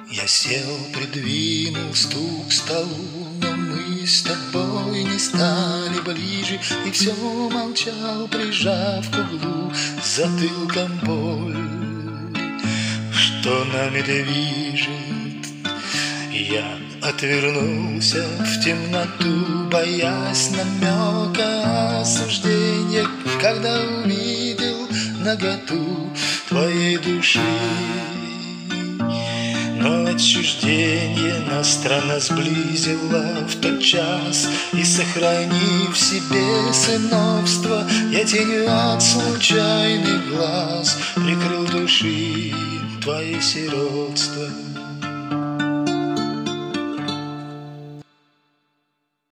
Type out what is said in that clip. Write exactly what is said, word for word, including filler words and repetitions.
Я сел, придвинул стул к столу, но мы с тобой не стали ближе, и все молчал, прижав к углу затылком боль. Что нами движет? Я отвернулся в темноту, боясь намека осуждения, когда увидел наготу твоей души. Но отчуждение нас странно сблизило в тот час, и, сохранив в себе сыновство, я тенью от случайных глаз прикрыл души твои сиротства.